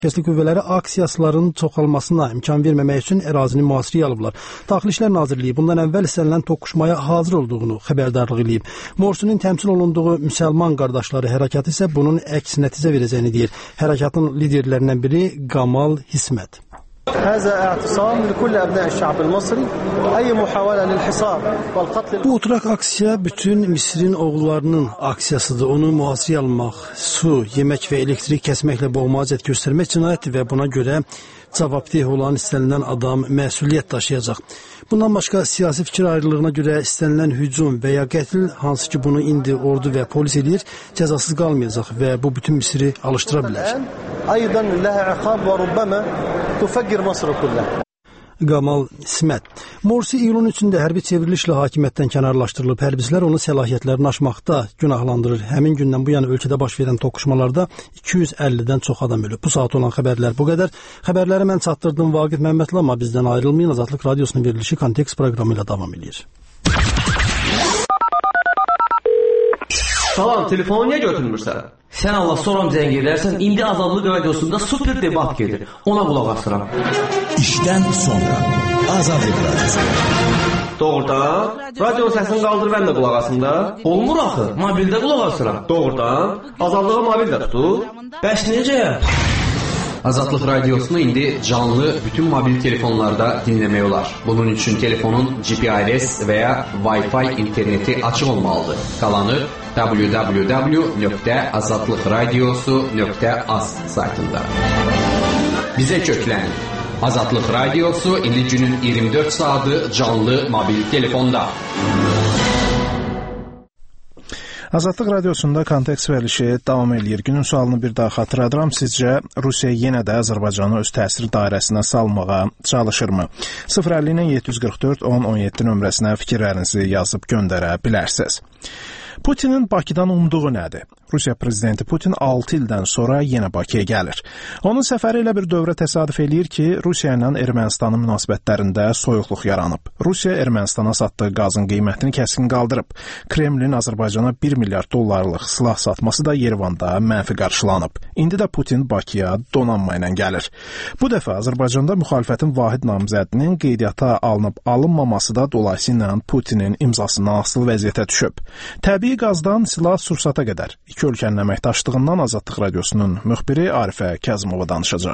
Təhlükəsizlik qüvvələri aksiyasların çoxalmasına imkan verməmək üçün ərazini mühasirəyə alıblar. Daxili İşlər Nazirliyi bundan əvvəl istənilən toqquşmaya hazır olduğunu xəbərdarlıq edib. Morsunun təmsil olunduğu müsəlman qardaşları hərəkatı isə bunun əks nəticə verəcəyini deyir. Hərəkatın liderlərindən biri Gamal Hismət. Bu oturaq aksiya bütün Misirin oğullarının aksiyasıdır. Onu mühasirəyə almaq, su, yemək və elektrik kəsməklə boğmağa cəhd göstərmək cinayətdir və buna görə cavabdeh olan istənilən adam məsuliyyət daşıyacaq. Bundan başqa siyasi fikir ayrılığına görə istənilən hücum və ya qətl, hansı ki bunu indi ordu və polis edir, cəzasız qalmayacaq və bu bütün Misiri alışdıra bilər. Gamal Hismət. Morsi iyulun 3-də hərbi çevrilişlə hakimiyyətdən kənarlaşdırılıb. Hərbçilər onu səlahiyyətlərini aşmaqda günahlandırır. Həmin gündən bu yana ölkədə baş verən toqquşmalarda 250-dən çox adam ölüb. Bu saat olan xəbərlər bu qədər. Xəbərləri mən çatdırdım Vaqif Məmmədli, amma bizdən ayrılmayın. Azadlıq Radiosunun verilişi Kontekst proqramı ilə davam edir. Salam, telefonu niyə götürmürsən? Sən Allah soram zəng edərsən, indi Azadlıq Radiosunda super debat gedir. Ona qulaq asıram. İşdən sonra Azadlıq Radiosu. Doğrudan? Radionun səsini qaldır, mən də qulaq asım da. Olmur axı, mobildə qulaq asıram. Doğrudan? Azadlığı mobildə tutur. Bəs necə? Azadlıq Radiosunu indi canlı bütün mobil telefonlarda dinləmək olar. Bunun üçün telefonun GPRS və ya Wi-Fi interneti açıq olmalıdır. Qalanı www.azadlıqradiosu.az saytında. Bizə köklənin. Azadlıq Radiosu indi günün 24 saatı canlı mobil telefonda. Azadlıq Radiosunda Kontekst verilişi davam edir. Günün sualını bir daha xatırladıram. Sizcə Rusiya yenə də Azərbaycanı öz təsir dairəsinə salmağa çalışırmı? 050-744-10-17 nömrəsinə fikirlərinizi yazıb göndərə bilərsiniz. Putinin Bakıdan umduğu nədir? Rusiya prezidenti Putin 6 ildən sonra yenə Bakıya gəlir. Onun səfəri ilə bir dövrə təsadüf eləyir ki, Rusiya ilə Ermənistanın münasibətlərində soyuqluq yaranıb. Rusiya Ermənistana satdığı qazın qiymətini kəskin qaldırıb. Kremlin Azərbaycana 1 milyard dollarlıq silah satması da Yerevanda mənfi qarşılanıb. İndi də Putin Bakıya donanma ilə gəlir. Bu dəfə Azərbaycanda müxalifətin vahid namizədinin qeydiyyata alınıb-alınmaması da dolayısıyla Putinin imzasından asılı vəziyyətə düşüb. Təbii qazdan silah-sursata qədər iki ölkənin əməkdaşlığından Azadlıq Radiosunun müxbiri Arifə Kəzimova danışacaq.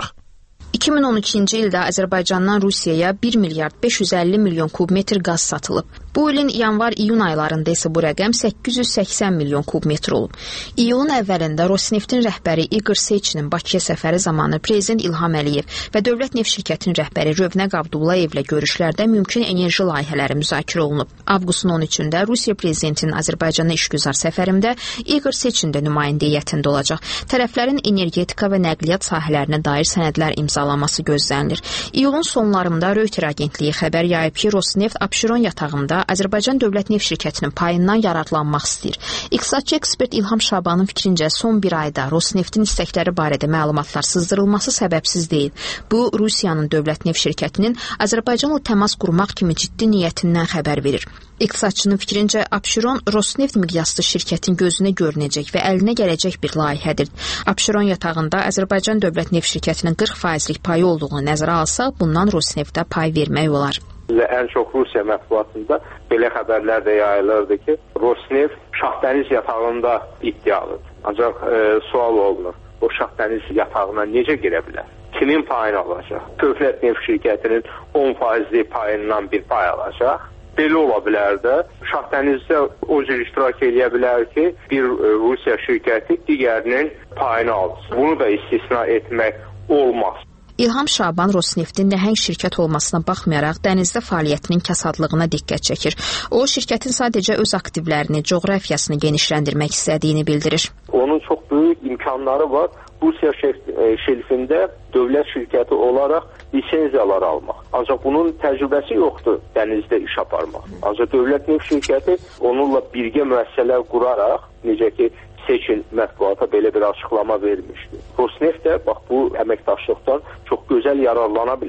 2013-cü ildə Azərbaycandan Rusiyaya 1 milyard 550 milyon kubmetr qaz satılıb. Bu ilin yanvar-iyun aylarında isə bu rəqəm 880 milyon kubmetr olub. İyulun əvvəlində Rosneftin rəhbəri Igor Seçinin Bakıya səfəri zamanı Prezident İlham Əliyev və Dövlət Neft Şirkətinin rəhbəri Rövnəq Abdullayevlə görüşlərdə mümkün enerji layihələri müzakirə olunub. Avqustun 13-də Rusiya Prezidentinin Azərbaycana işgüzar səfərində Igor Seçin də nümayəndə heyətində olacaq. Tərəflərin energetika və nəqliyyat sahələrinə dair sənədlər imzalaması gözlənilir. İyulun sonlarında Reuters agentliyi xəbər yayıb ki, Rosneft Abşeron yatağında Azərbaycan Dövlət Neft Şirkətinin payından yararlanmaq istəyir. İqtisadçı ekspert İlham Şabanın fikrincə son bir ayda Rosneftin istəkləri barədə məlumatlar sızdırılması səbəbsiz deyil. Bu, Rusiyanın Dövlət Neft Şirkətinin Azərbaycanla təmas qurmaq kimi ciddi niyyətindən xəbər verir. İqtisadçının fikrincə Abşeron Rosneft miqyaslı şirkətin gözünə görünəcək və əlinə gələcək bir layihədir. Abşeron yatağında Azərbaycan Dövlət Neft Şirkətinin 40%lik payı olduğunu nəzərə alsa, bundan Rosneftə pay vermək olar. Ən çox Rusiya mətbuatında belə xəbərlər də yayılırdı ki, Rosneft Şahdəniz yatağında iddialıdır. Ancaq sual olunur, o Şahdəniz yatağına necə girə bilər? Kimin payını alacaq? Dövlət Neft Şirkətinin 10%lik payından bir pay alacaq. Belə ola bilər də, Şahdənizdə o cür iştirak edə bilər ki, bir Rusiya şirkəti digərinin payını alsın. Bunu da istisna etmək olmaz. İlham Şaban Rosneftin nəhəng şirkət olmasına baxmayaraq dənizdə fəaliyyətinin kəsadlığına diqqət çəkir. O, şirkətin sadəcə öz aktivlərini, coğrafiyasını genişləndirmək istədiyini bildirir. Onun çox böyük imkanları var. Rusiya şelfində dövlət şirkəti olaraq lisenziyalar almaq. Ancaq bunun təcrübəsi yoxdur dənizdə iş aparmaq. Ancaq dövlət neft şirkəti onunla birgə müəssisələr quraraq, necə ki, Seçin mətbuata belə bir açıqlama vermişdi. Rosneft də bax bu əməkdaşlıqdan çox gözəl yararlana bilər.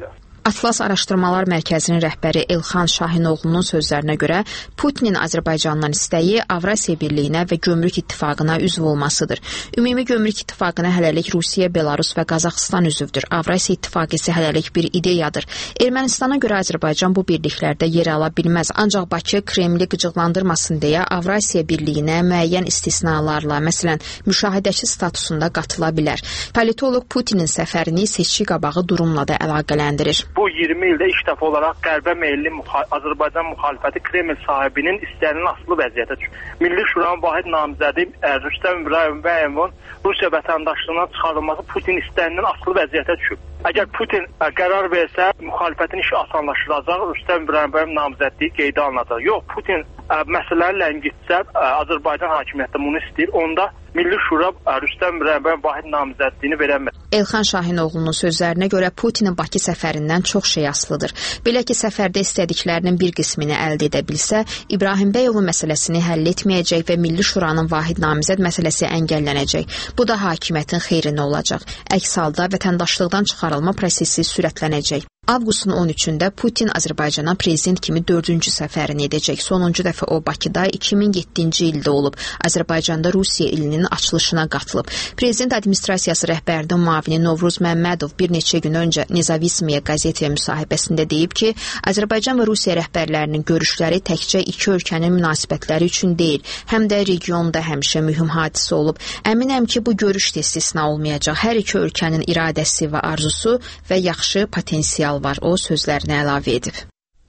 Atlas Araşdırmalar Mərkəzinin rəhbəri Elxan Şahinoğlunun sözlərinə görə Putinin Azərbaycandan istəyi Avrasiya Birliyinə və Gömrük İttifaqına üzv olmasıdır. Ümumi Gömrük İttifaqına hələlik Rusiya, Belarus və Qazaxıstan üzvdür. Avrasiya İttifaqı isə hələlik bir ideyadır. Ermənistana görə Azərbaycan bu birliklərdə yer ala bilməz. Ancaq Bakı Kremli qıcıqlandırmasın deyə Avrasiya Birliyinə müəyyən istisnalarla, məsələn, müşahidəçi statusunda qatıla bilər. Politoloq Putinin səfərini seçki qabağı durumla da əlaqələndirir. Bu 20 ildə ilk dəfə olaraq qərbə meyilli Azərbaycan müxalifəti Kreml sahibinin istəyinin asılı vəziyyətə düşür. Milli Şuranın vahid namizədi Rüstəm İbrahimov Rusiya vətəndaşlığından çıxarılması Putin istəyinin asılı vəziyyətə düşür. Əgər Putin qərar versə, müxalifətin işi asanlaşdıracaq, Rüstəm İbrahimov namizədliyi qeydə alınacaq. Yox, Putin məsələni ləngitsə, Azərbaycan hakimiyyəti bunu istəyir, onda Milli Şura Rüstəm İbrahimov vahid namizədliyini verəmir. Elxan Şahinoğlunun sözlərinə görə Putinin Bakı səfərindən çox şey asılıdır. Belə ki, səfərdə istədiklərinin bir qismini əldə edə bilsə, İbrahim Bəyovun məsələsini həll etməyəcək və Milli Şuranın vahid namizəd məsələsi əngəllənəcək. Bu da hakimiyyətin xeyrinə olacaq. Əks halda vətəndaşlıqdan çıxarılma prosesi sürətlənəcək. Avqustun 13-də Putin Azərbaycana prezident kimi 4-cü səfərini edəcək. Sonuncu dəfə o Bakıda 2007-ci ildə olub. Azərbaycanda Rusiya ilinin açılışına qatılıb. Prezident administrasiyası rəhbərinin müavini Novruz Məmmədov bir neçə gün öncə Nezavismiya qəzetə müsahibəsində deyib ki, Azərbaycan və Rusiya rəhbərlərinin görüşləri təkcə iki ölkənin münasibətləri üçün deyil, həm də regionda həmişə mühüm hadisə olub. Əminəm ki, bu görüş də istisna olmayacaq. Hər iki ölkənin iradəsi və arzusu və yaxşı potensial var, o sözlərinə əlavə edib.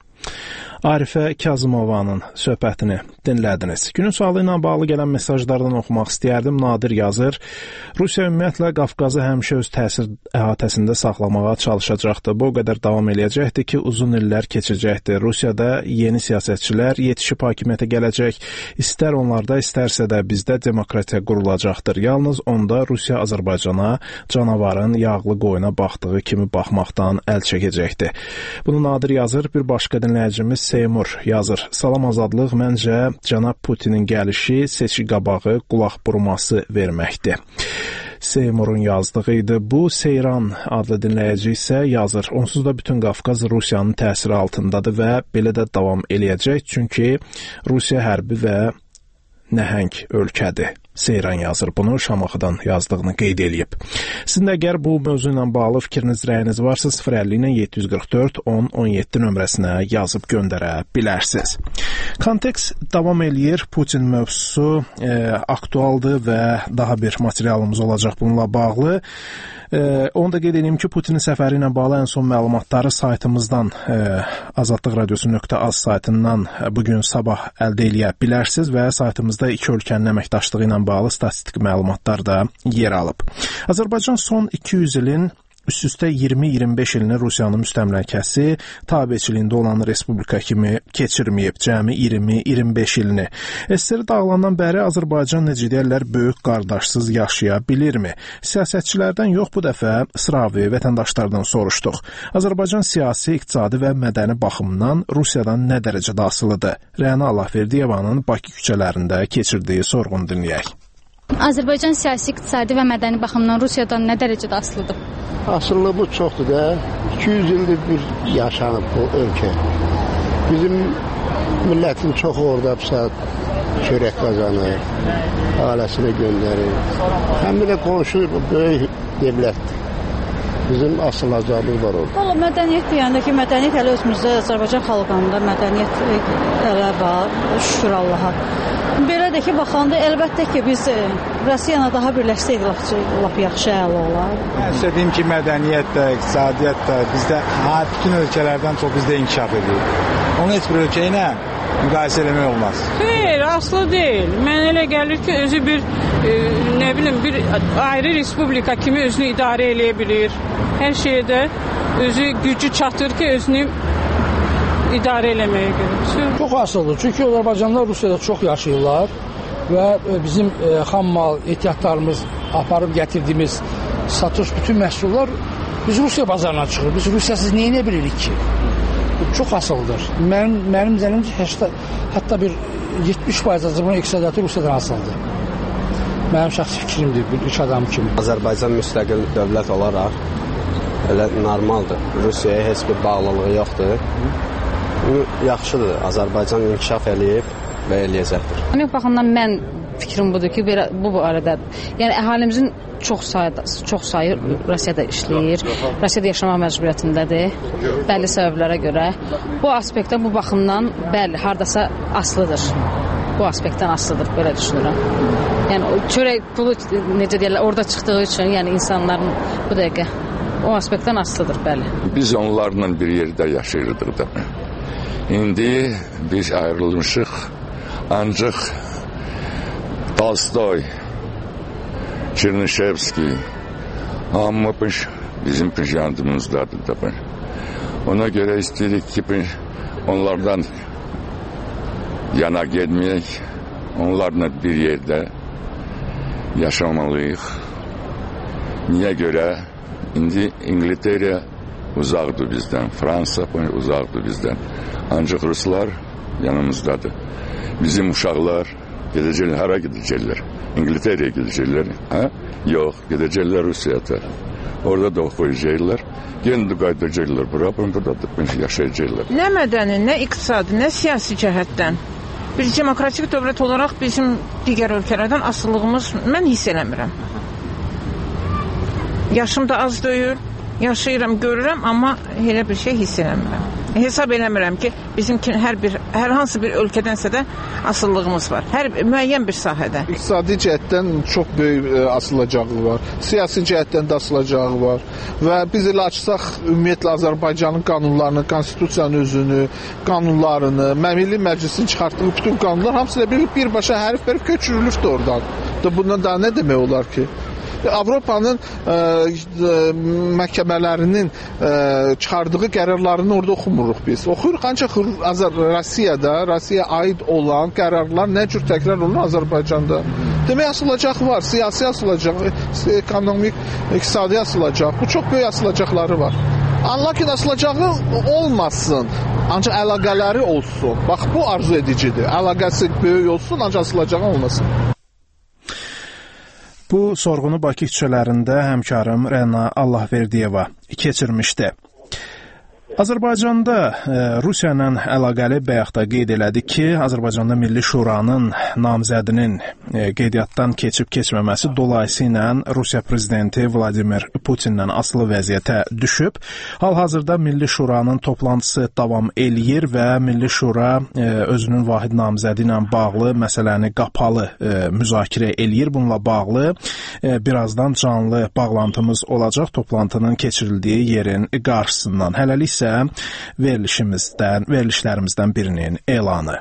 Arifə Kazımovanın söhbətini dinlədiniz. Günün sualı ilə bağlı gələn mesajlardan oxumaq istəyərdim. Nadir yazır, Rusiya ümumiyyətlə Qafqazı həmişə öz təsir əhatəsində saxlamağa çalışacaqdır. Bu o qədər davam eləyəcəkdir ki, uzun illər keçəcəkdir. Rusiyada yeni siyasətçilər yetişib hakimiyyətə gələcək. İstər onlarda, istərsə də bizdə demokratiya qurulacaqdır. Yalnız onda Rusiya Azərbaycana canavarın yağlı qoyuna baxdığı kimi baxmaqdan əl çəkəcəkdir. Bunu Nadir yazır. Bir başqa dinləyicimiz Seymur yazır. Salam Azadlıq, məncə cənab Putinin gəlişi seçki qabağı qulaq burması verməkdir. Seymurun yazdığı idi. Bu Seyran adlı dinləyici isə yazır. Onsuz da bütün Qafqaz Rusiyanın təsiri altındadır və belə də davam eləyəcək. Çünki Rusiya hərbi və nəhəng ölkədir. Seyran yazır bunu, Şamaxıdan yazdığını qeyd eləyib. Sizin də əgər bu mövzu ilə bağlı fikriniz, rəyiniz varsa 050 ilə 744 10 17 nömrəsinə yazıb göndərə bilərsiniz. Kontekst davam eləyir. Putin mövzusu aktualdır və daha bir materialımız olacaq bununla bağlı. Onu da qeyd edeyim ki, Putinin səfəri ilə bağlı ən son məlumatları saytımızdan, Azadlıq Radiosu.az saytından bugün sabah əldə eləyə bilərsiniz və saytımızda iki ölkənin əməkdaşlığı ilə bağlı statistik məlumatlar da yer alıb. Azərbaycan son 200 ilin üst-üstə 20-25 ilini Rusiyanın müstəmləkəsi, tabeçiliyində olan respublika kimi keçirməyib, cəmi 20-25 ilini. SSR dağılandan bəri Azərbaycan necə deyərlər, böyük qardaşsız yaşaya bilirmi? Siyasətçilərdən yox, bu dəfə sıravi vətəndaşlardan soruşduq. Azərbaycan siyasi, iqtisadi və mədəni baxımdan Rusiyadan nə dərəcədə asılıdır? Rəna Allahverdiyevanın Bakı küçələrində keçirdiyi sorğunu dinləyək. Azərbaycan siyasi, iqtisadi və mədəni baxımdan Rusiyadan nə dərəcədə asılıdır? Asıllığı bu çoxdur da. 200 ildir bir yaşanıb bu ölkə. Bizim millətin çoxu orada çörək qazanır, ailəsinə göndərir. Həm də qonşu böyük devlətdir. Bizim asılacaqlıq var orada. Valla mədəniyyət deyəndə ki, mədəniyyət hələ özümüzdə Azərbaycan xalqında mədəniyyət hələ var, şükür Allaha. Belə də ki, baxanda əlbəttə ki, biz Rusiyana daha birləşsəydik, lap yaxşı əla olar. Mən istədiyim ki, mədəniyyət də, iqtisadiyyat da bizdə bütün ölkələrdən çox bizdə inkişaf edir. Onu heç bir ölkə ilə müqayisə eləmək olmaz. Xeyr, aslı deyil. Mən elə gəlir ki, özü bir, nə bilim, bir ayrı respublika kimi özünü idarə eləyə bilir. Hər şeydə özü gücü çatır ki, özünü idarə eləməyə görə. Çox asıldır. Çünki Azərbaycanlılar Rusiyada çox yaşayırlar və bizim xammal, ehtiyatlarımız, aparıb gətirdiyimiz satış bütün məhsullar biz Rusiya bazarına çıxır. Biz Rusiyasız nə edə bilirik ki? Çox asıldır. Mənim zənnimcə hətta bir 70% Azərbaycan iqtisadiyyatı Rusiyadan asıldır. Mənim şəxsi fikrimdir, bir iş adamı kimi. Azərbaycan müstəqil dövlət olaraq elə normaldır. Rusiyaya heç bir bağlılığı yoxdur. Yaxşıdır. Azərbaycan inkişaf eləyib və eləyəcəkdir. Yox, baxımdan mən fikrim budur ki, belə bu barədə, yəni əhalimizin çox sayı Rusiyada işləyir, Rusiyada yaşamaq məcburiyyətindədir, bəlli səbəblərə görə. Bu aspektdən, bu baxımdan bəli, hardasa asılıdır. Bu aspektdən asılıdır, belə düşünürəm. Yəni çörək pulu necə deyirlər, orada çıxdığı üçün, yəni insanların bu dəqiqə o aspektdən asılıdır, bəli. Biz onlarla bir yerdə yaşayırdıq da. İndi biz ayrılmışıq, ancaq Tolstoy, Çernişevski, hamı bizim yardımımızdadır da. Ona görə istəyirik ki, onlardan yana getməyək, onlarla bir yerdə yaşamalıyıq. Niyə görə? İndi İngiltərə uzaqdır bizdən, Fransa uzaqdır bizdən. Ancaq Ruslar yanımızdadır. Bizim uşaqlar gedəcəklər, hara gedəcəklər? İngiltərəyə gedəcəklər. Hə? Yox, gedəcəklər Rusiyada. Orada da oxuyacaqlar. Yenə də qayıdacaqlar bura, burada da yaşayacaqlar. Nə mədəni, nə iqtisadi, nə siyasi cəhətdən bir demokratik dövlət olaraq bizim digər ölkələrdən asılılığımız mən hiss eləmirəm. Yaşım da az deyil, yaşayıram, görürəm, amma elə bir şey hiss eləmirəm. Hesab eləmirəm ki, bizim hər hansı bir ölkədənsə də asıllığımız var. Müəyyən bir sahədə. İqtisadi cəhətdən çox böyük asılacağı var. Siyasi cəhətdən də asılacağı var. Və biz elə açsaq, ümumiyyətlə Azərbaycanın qanunlarını, konstitusiyanın özünü, qanunlarını, Milli Məclisin çıxartdığı bütün qanunlar hamısı ilə birbaşa hərf verib köçürülübdür oradan. Bundan daha nə demək olar ki? Avropanın məhkəmələrinin çıxardığı qərarlarını orada oxumuruq biz. Oxuyuruq, ancaq Rusiyaya aid olan qərarlar nə cür təkrar olunur Azərbaycanda. Demək, asılacaq var, siyasi asılacaq, ekonomik, iqtisadi asılacaq. Bu çox böyük asılacaqları var. Lakin asılacağı olmasın, ancaq əlaqələri olsun. Bax, bu arzu edicidir. Əlaqəsi böyük olsun, ancaq asılacağı olmasın. Bu sorğunu Bakı küçələrində həmkarım Rəna Allahverdiyeva keçirmişdi. Azərbaycanda Rusiya ilə əlaqəli bayaqda qeyd elədi ki, Azərbaycanda Milli Şuranın namizədinin qeydiyyatdan keçib-keçməməsi dolayısıyla Rusiya prezidenti Vladimir Putinlə asılı vəziyyətə düşüb. Hal-hazırda Milli Şuranın toplantısı davam eləyir və Milli Şura özünün vahid namizədi ilə bağlı məsələni qapalı müzakirə eləyir. Bununla bağlı birazdan canlı bağlantımız olacaq toplantının keçirildiyi yerin qarşısından. Hələlik isə verilişlərimizdən birinin elanı.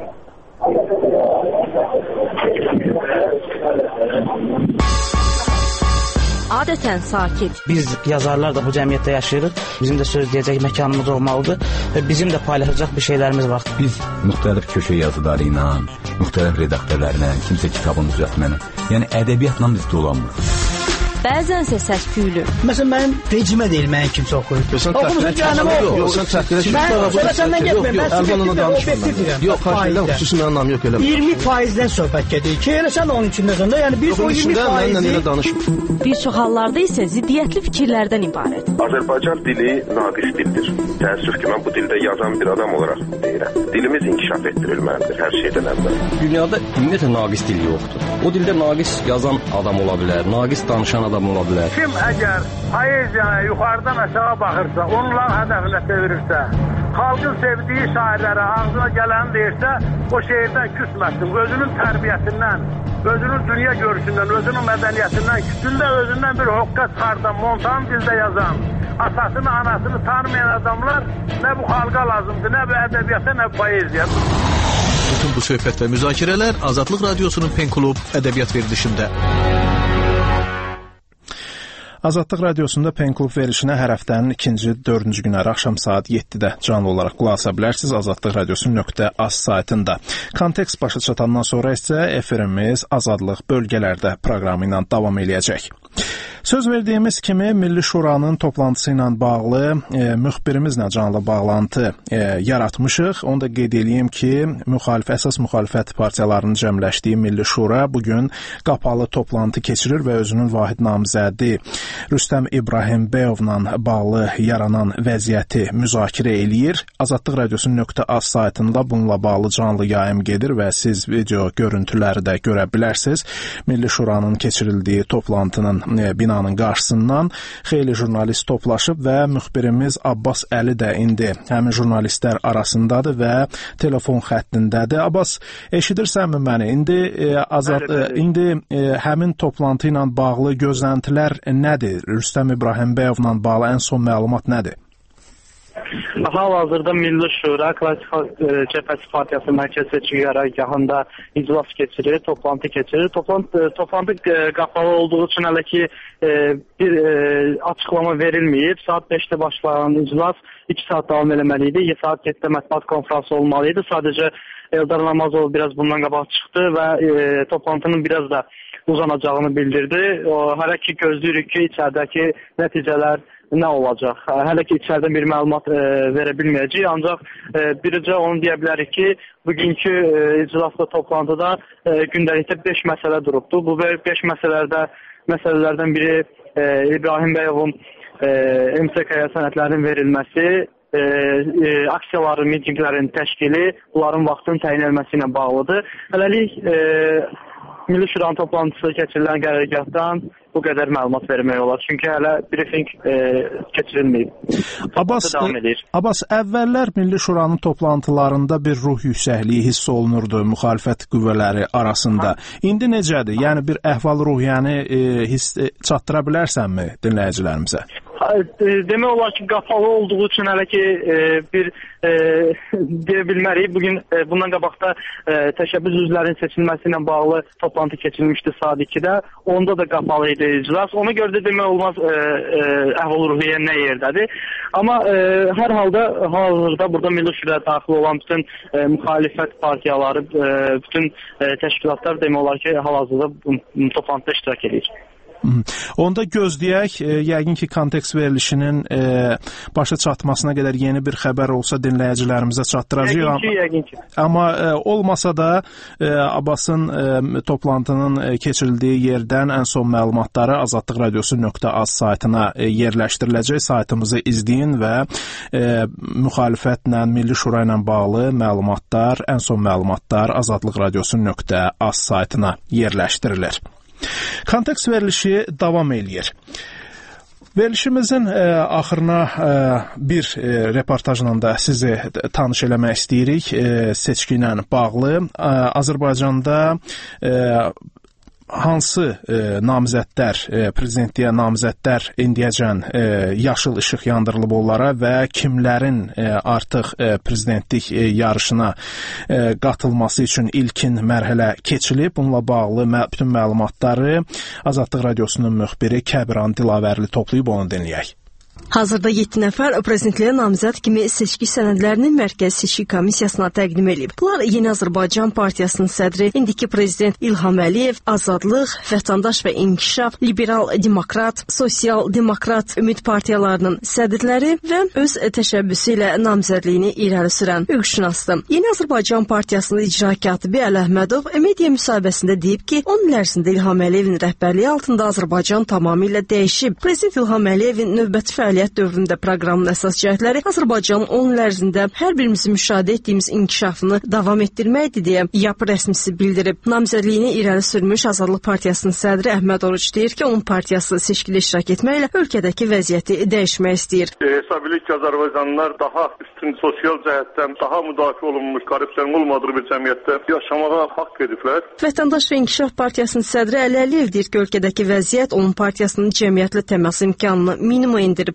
Adətən sakit. Biz yazarlar da bu cəmiyyətdə yaşayırıq. Bizim də söz deyəcək məkanımız olmalıdır və bizim də paylaşacaq bir şeylərimiz var. Biz müxtəlif köşə yazıları ilə, müxtəlif redaktörlərlə, kimsə kitabın düzəltməni, yəni ədəbiyyatla biz dolanmırıq. Bəzənsə səs-küylü. Məsələn, mənim vecimə deyil, mənim kimsə oxuyur. Oxumusun canımı oxuyur. Yox, sən təhqilə mən səndən getməyim, mən subjektiv və objektiv deyirəm. Yox, xaricdən xüsusi mənim namı yox elə. 20%-dən söhbət gedir ki, elə sən onun içindəsən də, yəni biz o 20%-i... Bir çox hallarda isə ziddiyyətli fikirlərdən ibarət. Azərbaycan dili naqis dildir. Təəssüf ki, mən bu dildə yazan bir adam olaraq deyirəm. Dilimiz inkişaf etdirilməlidir hər şeydən əvvəl. Dünyada ümumiyyətlə naqis dil yoxdur. O dildə naqis yazan adam ola bilər, naqis danışan adam ola bilər. Kim əgər poeziyaya yuxarıdan aşağı baxırsa, onların hədəfinə çevirirsə, xalqın sevdiyi şairlərə ağzına gələni deyirsə, o şeirdən küsməsin, özünün tərbiyəsindən, özünün dünya görüşündən, özünün mədəniyyətindən, küçündə özündən bir hoqqa çıxardan, montan dildə yazan, atasını, anasını tanımayan adamlar nə bu xalqa lazımdır, nə bu ədəbiyyata, nə bu poeziya. Bütün bu söhbət və müzakirələr Azadlıq Radiosunun Pen Klub ədəbiyyat verilişində. Azadlıq Radiosunda Pen Klub verilişinə hər həftənin 2-ci, 4-cü günləri axşam saat 7-də canlı olaraq qulaq asa bilərsiniz azadlıqradiosu.az saytında. Kontekst başa çatandan sonra isə efirimiz Azadlıq bölgələrdə proqramı ilə davam eləyəcək. Söz verdiyimiz kimi Milli Şuranın toplantısı ilə bağlı müxbirimizlə canlı bağlantı yaratmışıq. Onu da qeyd edeyim ki, əsas müxalifət partiyalarının cəmləşdiyi Milli Şura bugün qapalı toplantı keçirir və özünün vahid namizədi Rüstəm İbrahimbəyovla bağlı yaranan vəziyyəti müzakirə eləyir. Azadlıq Radiosu.az saytında bununla bağlı canlı yayım gedir və siz video görüntüləri də görə bilərsiniz. Milli Şuranın keçirildiyi toplantının binanın qarşısından xeyli jurnalist toplaşıb və müxbirimiz Abbas Əli də indi həmin jurnalistlər arasındadır və telefon xəttindədir. Abbas, eşidirsənmi məni? İndi həmin toplantı ilə bağlı gözləntilər nədir? Rüstəm İbrahimbəyovla bağlı ən son məlumat nədir? Hal-hazırda Milli Şura Klassik Cəbhəsi Partiyası Mərkəz Seçki Qərargahında iclas keçirir, toplantı keçirir. Toplantı qapalı olduğu üçün hələ ki bir açıqlama verilməyib. Saat 5-də başlayan iclas 2 saat davam eləməli idi. Saat 7-də mətbuat konfransı olmalı idi. Sadəcə Eldar Namazov biraz bundan qabaq çıxdı və toplantının biraz da uzanacağını bildirdi. Hələ ki gözləyirik ki, içəridəki nəticələr nə olacaq? Hələ ki içəridən bir məlumat verə bilməyəcək, ancaq biricə onu deyə bilərik ki, bugünkü iclasda toplantıda gündəlikdə 5 məsələ durubdur. Bu 5 məsələlərdən biri İbrahimbəyovun MSK-yə sənədlərinin verilməsi, aksiyaların, mitinglərin təşkili, bunların vaxtının təyin edilməsi ilə bağlıdır. Hələlik Milli Şuranın toplantısı keçirilən qərargahdan bu qədər məlumat vermək olar. Çünki hələ briefing keçirilməyib. Abbas, əvvəllər Milli Şuranın toplantılarında bir ruh yüksəkliyi hiss olunurdu müxalifət qüvvələri arasında. İndi necədir? Yəni bir əhval-ruhiyyəni çatdıra bilərsənmi dinləyicilərimizə? Demək olar ki, qapalı olduğu üçün hələ ki bir deyə bilmərik. Bugün bundan qabaqda təşəbbüs üzvlərinin seçilməsi ilə bağlı toplantı keçirilmişdi saat 2-də. Onda da qapalı idi iclas. Ona görə də demək olmaz əhval-ruhiyyə nə yerdədir. Amma hər halda hazırda burada Milli Şuraya daxil olan bütün müxalifət partiyaları, bütün təşkilatlar demək olar ki, hal-hazırda toplantıda iştirak edir. Onda gözləyək, yəqin ki, kontekst verilişinin başa çatmasına qədər yeni bir xəbər olsa dinləyicilərimizə çatdıracaq. Yəqin ki. Amma olmasa da Abbasın toplantının keçirildiyi yerdən ən son məlumatları Azadlıq Radiosu.az saytına yerləşdiriləcək. Saytımızı izləyin və müxalifətlə, Milli Şura ilə bağlı məlumatlar, ən son məlumatlar Azadlıq Radiosu.az saytına yerləşdirilir. Kontekst verilişi davam eləyir. Verilişimizin axırına bir reportajla da sizi tanış eləmək istəyirik seçki ilə bağlı. Azərbaycanda hansı namizədlər, prezidentliyə namizədlər indiyəcən yaşıl işıq yandırılıb onlara və kimlərin artıq prezidentlik yarışına qatılması üçün ilkin mərhələ keçilib. Bununla bağlı bütün məlumatları Azadlıq Radiosunun müxbiri Kəbran Dilavərli toplayıb, onu dinləyək. Hazırda 7 nəfər prezidentliyə namizəd kimi seçki sənədlərini Mərkəz Seçki Komissiyasına təqdim edib. Bunlar Yeni Azərbaycan Partiyasının sədri, indiki prezident İlham Əliyev, Azadlıq, Vətəndaş və İnkişaf, Liberal Demokrat, Sosial Demokrat, Ümid partiyalarının sədrləri və öz təşəbbüsü ilə namizədliyini irəli sürən hüquqşünasdır. Yeni Azərbaycan Partiyasının icra katibi Əli Əhmədov media müsahibəsində deyib ki, 10 il ərzində İlham Əliyevin rəhbərliyi altında Azərbaycan tamamilə dəyişib. Prezident İlham Əliyevin növbəti fəaliyyət dövründə proqramın əsas cəhətləri Azərbaycanın 10 il ərzində hər birimizin müşahidə etdiyimiz inkişafını davam etdirməkdir deyə YAP rəsmisi bildirib. Namizədliyini irəli sürmüş Azadlıq Partiyasının sədri Əhməd Oruç deyir ki, onun partiyası seçkidə iştirak etməklə ölkədəki vəziyyəti dəyişmək istəyir. Hesab edirik ki, Azərbaycanlılar daha üstün sosial cəhətdən daha müdafiə olunmuş, korrupsiyanın olmadığı bir cəmiyyətdə yaşamağa haqq ediblər. Vətəndaş və İnkişaf Partiyasının sədri Əli Əliyev deyir ki, ölkədəki vəziyyət onun partiyasının cəmiyyətlə təmas imkanını minimuma indirib.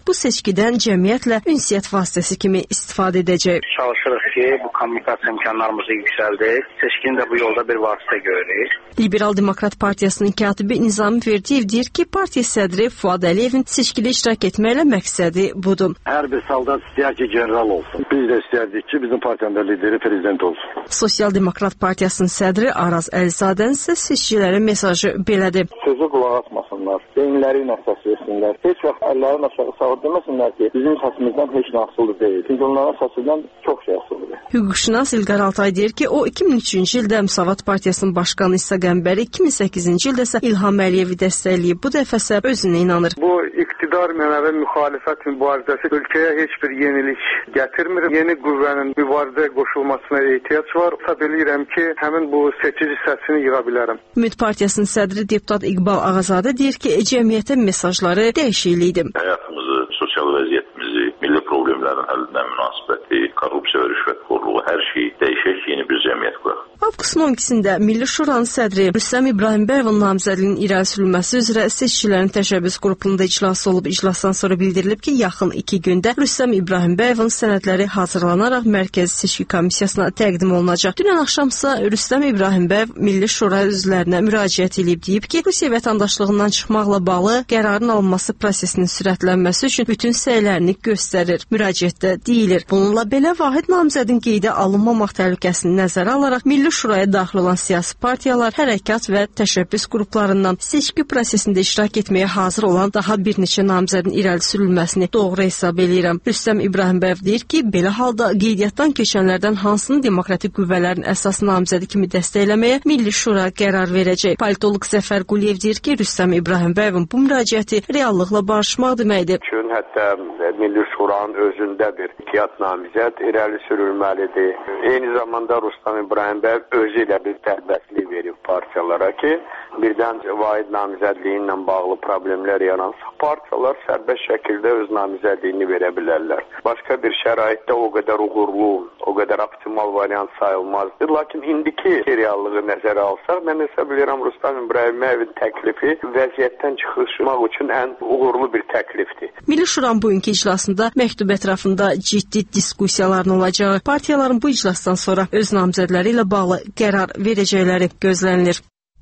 bu seçkidən cəmiyyətlə ünsiyyət vasitəsi kimi istifadə edəcək. Çalışırıq ki, bu kommunikasiya imkanlarımızı yüksəldək. Seçkini də bu yolda bir vasitə görürük. Liberal Demokrat Partiyasının katibi Nizami Verdiyev deyir ki, partiya sədri Fuad Əliyevin seçkidə iştirak etməklə məqsədi budur. Hər bir saldat istəyər ki, general olsun. Biz də istəyərdik ki, bizim partiyanın lideri prezident olsun. Sosial Demokrat Partiyasının sədri Araz Əlizadənin isə seçicilərə mesajı belədir. Sözü qulaq asmasınlar, beyinləri ilə səs versinlər. Heç vaxt əllərin aşağı salıb deməsinlər ki, bizim səsimizdən heç nə asılı deyil. Çünki onların səsindən çox şey asılıdır. Hüquqşünas İlqar Altay deyir ki, o 2003-cü ildə Müsavat Partiyasının başqanı İsa Qəmbəri, 2008-ci ildə isə İlham Əliyevi dəstəkləyib. Bu dəfə isə özünə inanır. Bu iqtidar mənəvi müxalifət mübarizəsi ölkəyə heç bir yenilik gətirmir. Yeni qüvvənin mübarizəyə qoşulmasına ehtiyac var. Hesab edirəm ki, həmin bu seçici səsini yığa bilərəm. Ümid Partiyasının sədri deputat İqbal Ağazadə deyir ki, cəmiyyətə mesajları dəyişiklikdir. Həyatımızı, sosial vəziyyətimizi, milli problemlərin həllinə münasibəti, korrupsiya və rüşvətxorluğu, hər şeyi dəyişək, yeni bir cəmiyyət quraq. Avqustun 12-sində Milli Şuranın sədri Rüstəm İbrahimbəyevin namizədliyinin irəli sürülməsi üzrə seçicilərin təşəbbüs qrupunda iclası olub. İclasdan sonra bildirilib ki, yaxın 2 gündə Rüstəm İbrahimbəyevin sənədləri hazırlanaraq Mərkəzi Seçki Komissiyasına təqdim olunacaq. Dünən axşamsa Rüstəm İbrahimbəyev Milli Şura üzvlərinə müraciət edib, deyib ki, Rusiya vətəndaşlığından çıxmaqla bağlı qərarın alınması prosesinin sürətlənməsi üçün bütün səylərini göstərir. Müraciətdə deyilir. Bununla belə vahid namizədin qeydə alınmamaq təhlükəsini nəzərə alaraq Milli Şuraya daxil olan siyasi partiyalar, hərəkat və təşəbbüs qruplarından seçki prosesində iştirak etməyə hazır olan daha bir neçə namizədin irəli sürülməsini doğru hesab edirəm. Rüstəm İbrahimbəyev deyir ki, belə halda qeydiyyatdan keçənlərdən hansını demokratik qüvvələrin əsas namizədi kimi dəstəkləməyə Milli Şura qərar verəcək. Politoloq Zəfər Quliyev deyir ki, Rüstəm İbrahimbəyevin bu müraciəti reallıqla barışmaq deməkdir. Hətta Milli Şuranın özündə bir iqtiyat namizəd irəli sürülməlidir. Eyni zamanda Rüstəm İbrahimbəyev özü ilə bir sərbəstlik verib partiyalara ki, birdən vahid namizədliyi ilə bağlı problemlər yaransa, partiyalar sərbəst şəkildə öz namizədliyini verə bilərlər. Başqa bir şəraitdə o qədər uğurlu, o qədər optimal variant sayılmazdır. Lakin indiki reallığı nəzərə alsaq, mən hesab edirəm Rüstəm İbrahimbəyevin təklifi vəziyyətdən çıxışmaq üçün ən uğurlu bir təklifdir. Milli Şuranın bugünkü iclasında məktub ətrafında ciddi diskussiyaların olacağı, partiyaların bu iclasdan sonra öz namizədləri ilə bağlı qərar verəcəkləri gözlənilir.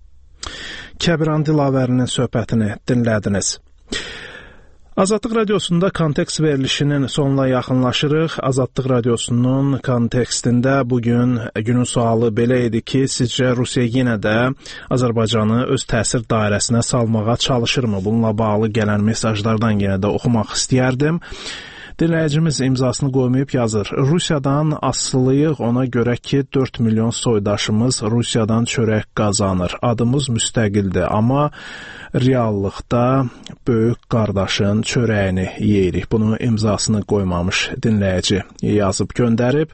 Kəbiran Dilavərinin söhbətini dinlədiniz. Azadlıq Radiosunda kontekst verilişinin sonuna yaxınlaşırıq. Azadlıq Radiosunun kontekstində bugün günün sualı belə idi ki, sizcə Rusiya yenə də Azərbaycanı öz təsir dairəsinə salmağa çalışırmı? Bununla bağlı gələn mesajlardan yenə də oxumaq istəyərdim. Dinləyicimiz imzasını qoymayıb yazır. Rusiyadan asılıyıq, ona görə ki 4 milyon soydaşımız Rusiyadan çörək qazanır. Adımız müstəqildir, amma reallıqda böyük qardaşın çörəyini yeyirik. Bunu imzasını qoymamış dinləyici yazıb göndərib.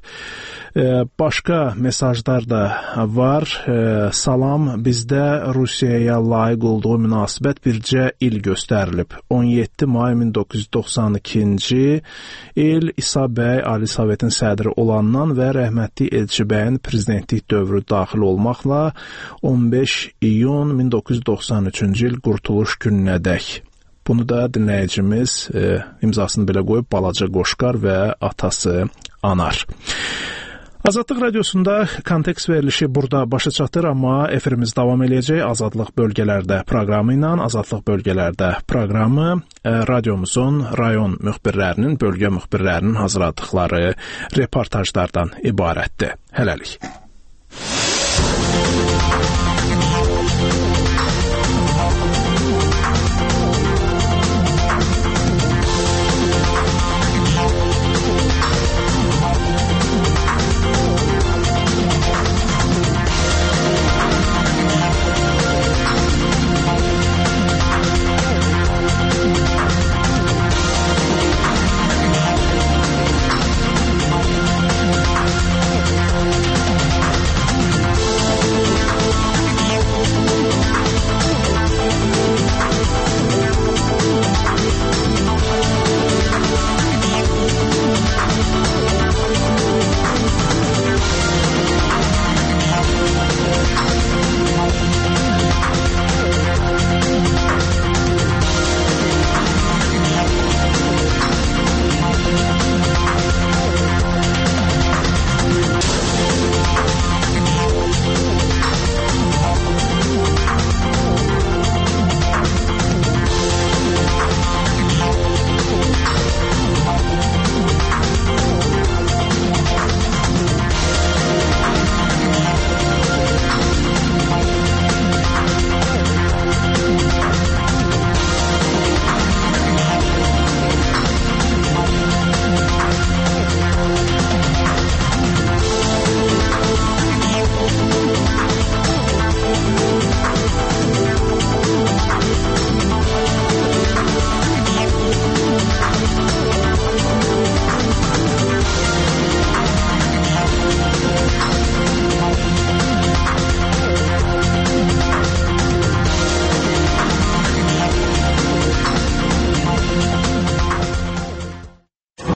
Başqa mesajlar da var. Salam, bizdə Rusiyaya layiq olduğu münasibət bircə il göstərilib. 17 may 1992-ci il İsa bəy Ali Sovetin sədri olandan və rəhmətli Elçi bəyin prezidentlik dövrü daxil olmaqla 15 iyun 1993-cü il qurtuluş gününədək. Bunu da dinləyicimiz imzasını belə qoyub Balaca Qoşqar və atası Anar. Azadlıq Radiosunda kontekst verilişi burada başa çatır, amma efirimiz davam edəcək. Azadlıq bölgələrdə proqramı ilə Azadlıq bölgələrdə proqramı radiomuzun rayon müxbirlərinin, bölgə müxbirlərinin hazırladıqları reportajlardan ibarətdir. Hələlik.